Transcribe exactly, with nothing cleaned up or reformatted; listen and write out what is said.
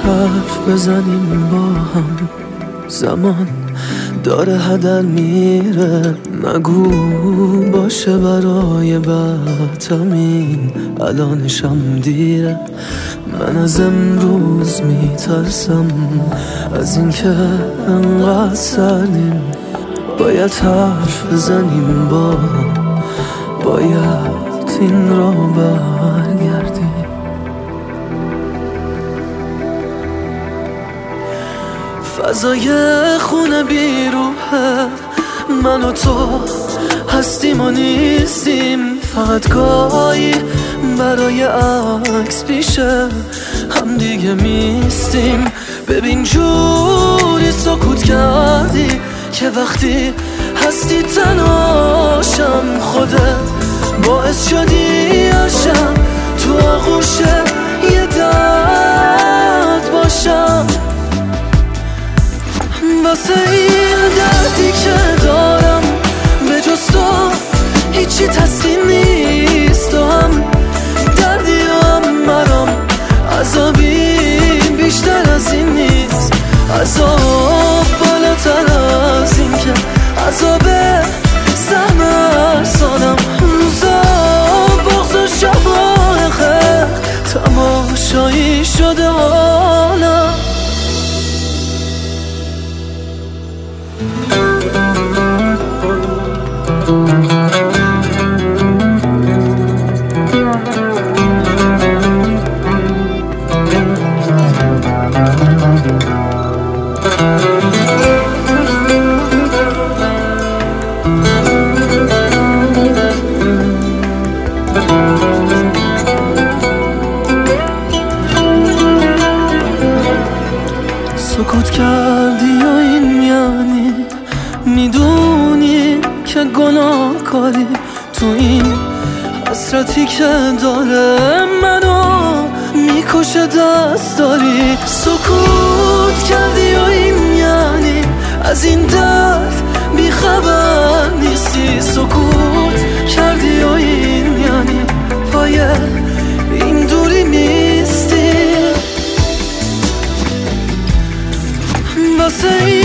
حرف بزنیم با هم، زمان داره هدر میره. نگو باشه برای بعدمین، الانشم دیره. من از امروز میترسم از اینکه انقدر سردیم. باید حرف بزنیم با هم، باید این را برگردیم. فضای خونه بیروحه، من و تو هستیم و نیستیم. فقط گاهی برای عکس پیشه هم دیگه میستیم. ببین جوری سکوت کردی که وقتی هستی تنهاشم. خودت باعث شدی عشقم تو آغوش یه درد باشم. واسه این دردی که دارم به جز تو هیچی تسلیم نیست. تو هم دردی هم مرام، عذابی بیشتر از این نیست. عذاب بالاتر از این که عذاب سهم ارسانم. روزا بغض و شبای خیر تماشایی شده حالم. سکوت کردی یا این یعنی میدونی که گناه کاری تو این حسرتی که داره منو میکشه دست داری. سکوت کردی یا این یعنی از این درد بیخبر نیستی. سکوت کردی یا این یعنی پای این دوری نیستی. واسه